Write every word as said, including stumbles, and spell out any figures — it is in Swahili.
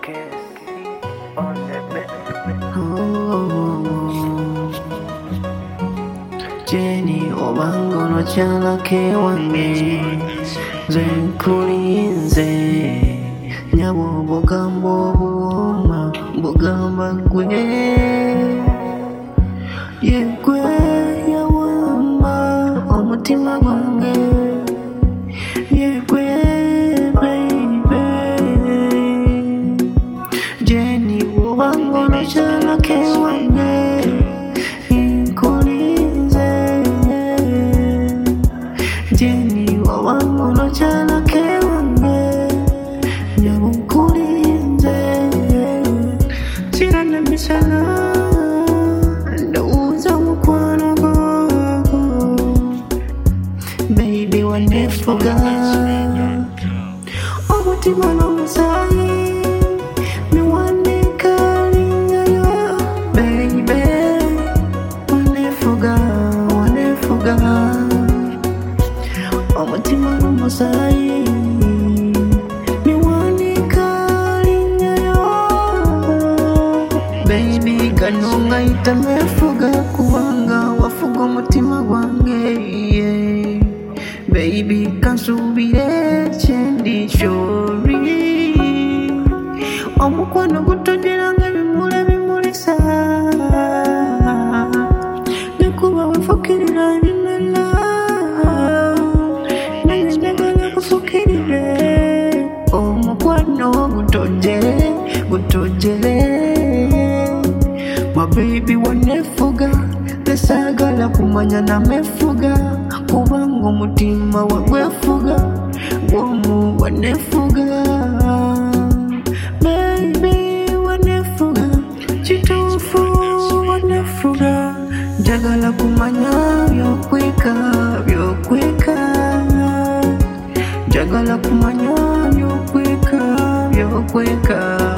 Jenny obangono chalake wange zenkulinze nyabo bugambo buoma bugamba gwe yegwe yawamba omutima gwange yegwe baby Jenny obangono chalake wange Jenny wawangono chalake wange nyamukulinze sirana misana ndowuza mukwano gwago baby wanefuga omutima n'omusaayi miwandika linyayo baby wanefuga wanefuga omutima n'omusaayi miwanika linyayo baby kano ngayita mefuga kubanga wafuga omutima gwange yeah. Baby kansubire kyendi kyori omukwano gutojera ng'ebimuli bimulisa nekuba wafukirira ebimala omukwano gutojere gutojere my baby wanefuga tesagala kumanya namefuga kubanga omutima wagwefuga gwomu wanefuga baby wanefuga kituufu wanefuga njagala kumanya byokweka byokweka njagala kumanya byokweka byokweka